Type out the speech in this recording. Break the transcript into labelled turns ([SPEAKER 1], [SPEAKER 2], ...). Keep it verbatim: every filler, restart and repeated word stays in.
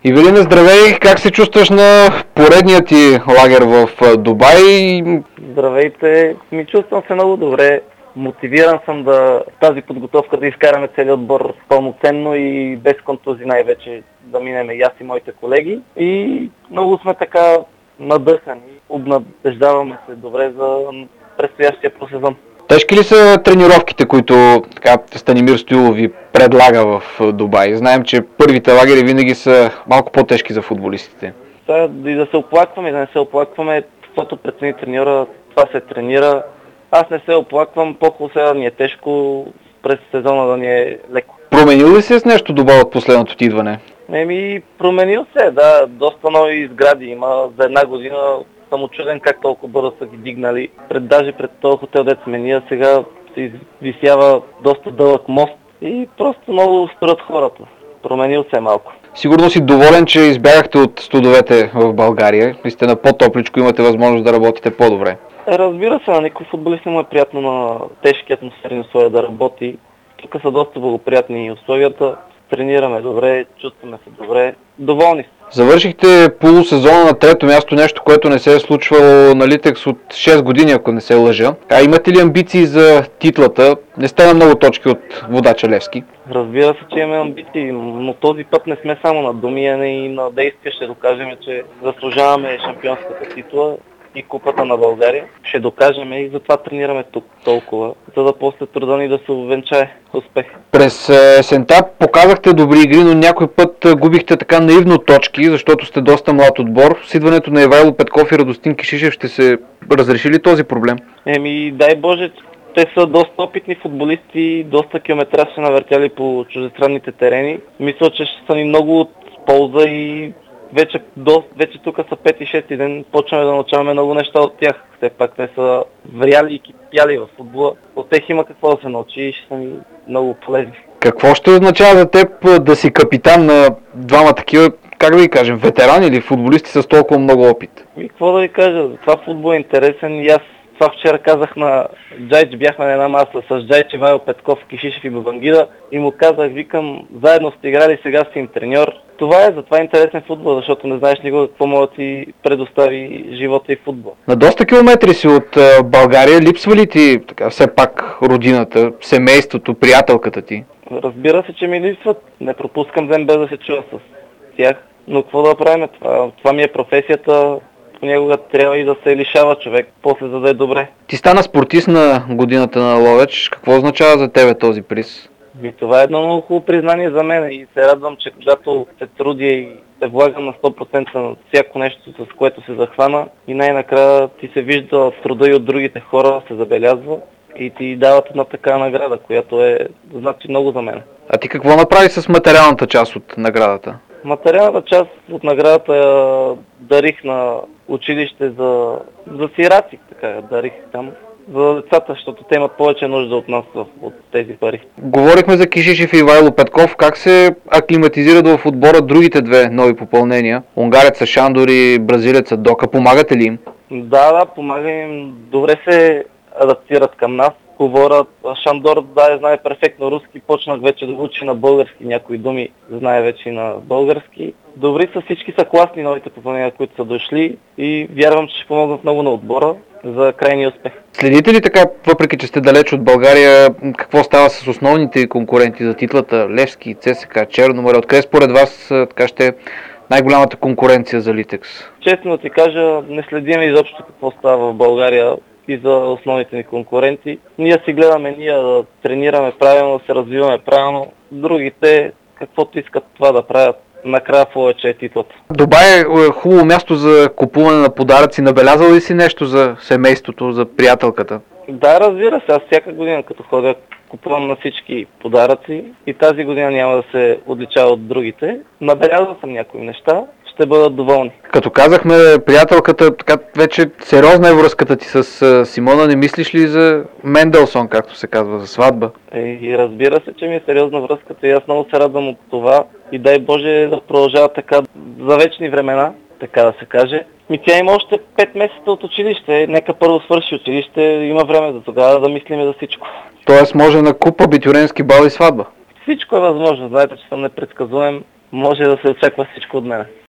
[SPEAKER 1] Ивелина, здравей! Как се чувстваш на поредния ти лагер в Дубай?
[SPEAKER 2] Здравейте! Ми чувствам се много добре. Мотивиран съм да тази подготовка да изкараме целият отбор пълноценно и без контузии най-вече да минем и аз и моите колеги. И много сме така надъхани. Обнадеждаваме се добре за предстоящия сезон.
[SPEAKER 1] Тежки ли са тренировките, които така, Станимир Стоилов ви предлага в Дубай? Знаем, че първите лагери винаги са малко по-тежки за футболистите.
[SPEAKER 2] Сега и да се оплакваме, да не се оплакваме, защото прецени треньора, това се тренира. Аз не се оплаквам, по-хубаво сега да ни е тежко, през сезона да ни е леко.
[SPEAKER 1] Променил ли се с нещо Дубай от последното ти идване?
[SPEAKER 2] Еми, променил се, да, доста нови сгради има. За една година съм учуден как толкова бързо са ги дигнали. Пред, даже пред този хотел, дет сме ние, сега се висява доста дълъг мост и просто много спират хората. Променил се малко.
[SPEAKER 1] Сигурно си доволен, че избягахте от студовете в България и сте на по-топличко, имате възможност да работите по-добре.
[SPEAKER 2] Разбира се, на никой футболист не му е приятно на тежки атмосферни условия да работи. Тук са доста благоприятни условията. Тренираме добре, чувстваме се добре. Доволни сте.
[SPEAKER 1] Завършихте полусезона на трето място, нещо, което не се е случвало на Литекс от шест години, ако не се лъжа. А имате ли амбиции за титлата? Не сте на много точки от водача Левски.
[SPEAKER 2] Разбира се, че имаме амбиции, но този път не сме само на думи, а и на действия. Ще докажем, че заслужаваме шампионската титла и купата на България. Ще докажем и затова тренираме тук толкова, за да после труда ни да се увенчае успех.
[SPEAKER 1] През есента показахте добри игри, но някой път губихте така наивно точки, защото сте доста млад отбор. С идването на Ивайло Петков и Радостин Кишишев ще се разреши ли този проблем?
[SPEAKER 2] Еми, дай Боже, те са доста опитни футболисти, доста километраж са навъртяли по чуждестранните терени. Мисля, че ще са ни много от полза и Вече, до, вече тук са пети и шести ден, почваме да научаваме много неща от тях. Все пак те са вряли и кипяли в футбола. От тях има какво да се научи и ще са ми много полезни.
[SPEAKER 1] Какво ще означава за теб да си капитан на двама такива, как да ви кажем, ветерани или футболисти с толкова много опит?
[SPEAKER 2] И какво да ви кажа, това футбол е интересен и аз това вчера казах на Джайч, бяхме на една маса с Джайч, Ивайло Петков, Кишишев и Бабангида и му казах, викам, заедно сте играли, сега си им треньор. Това е, затова е интересен футбол, защото не знаеш никога какво може да ти предостави живота и футбол.
[SPEAKER 1] На доста километри си от България, липсва ли ти така, все пак родината, семейството, приятелката ти?
[SPEAKER 2] Разбира се, че ми липсват. Не пропускам ден без да се чува с тях. Но какво да правим? Това, това ми е професията. Понякога трябва и да се лишава човек, после за да е добре.
[SPEAKER 1] Ти стана спортист на годината на Ловеч. Какво означава за тебе този приз?
[SPEAKER 2] И това е едно много хубаво признание за мен и се радвам, че когато се трудя и се влагам на сто процента на всяко нещо, с което се захвана и най-накрая ти се вижда труда и от другите хора, се забелязва и ти дават една така награда, която е значи много за мен.
[SPEAKER 1] А ти какво направи с материалната част от наградата?
[SPEAKER 2] Материалната част от наградата я дарих на училище за, за сираци, така дарих там. За децата, защото те имат повече нужда от нас от тези пари.
[SPEAKER 1] Говорихме за Кишишев и Ивайло Петков. Как се аклиматизират в отбора другите две нови попълнения? Унгареца Шандор и бразилеца Дока. Помагате ли им?
[SPEAKER 2] Да, да, помагам им. Добре се адаптират към нас. Говорят, Шандор да знае перфектно руски, почнах вече да учи на български някои думи, знае вече и на български. Добри са, всички са класни новите попълнения, които са дошли и вярвам, че ще помогнат много на отбора за крайния успех.
[SPEAKER 1] Следите ли така, въпреки че сте далеч от България, какво става с основните конкуренти за титлата? Левски, ЦСКА, Черно море? Откъде според вас така ще е най-голямата конкуренция за Литекс?
[SPEAKER 2] Честно да ти кажа, не следим изобщо какво става в България и за основните ни конкуренти. Ние си гледаме, ние да тренираме правилно, да се развиваме правилно. Другите, каквото искат това да правят, накрая повече е титлата.
[SPEAKER 1] Дубай е хубаво място за купуване на подаръци. Набелязал ли си нещо за семейството, за приятелката?
[SPEAKER 2] Да, разбира се. Аз всяка година, като ходя, купувам на всички подаръци и тази година няма да се отличава от другите. Набелязал съм някои неща, ще бъдат доволни.
[SPEAKER 1] Като казахме, приятелката, така вече сериозна е връзката ти с Симона. Не мислиш ли за Менделсон, както се казва, за сватба?
[SPEAKER 2] Е, и разбира се, че ми е сериозна връзката и аз много се радвам от това и дай Боже да продължава така за вечни времена, така да се каже. Ми тя има още пет месеца от училище, нека първо свърши училище, има време за тогава да мислиме за всичко.
[SPEAKER 1] Тоест може на купа, битюренски бал и сватба?
[SPEAKER 2] Всичко е възможно, знаете, че съм непредсказуем. може да се очаква всичко от мен.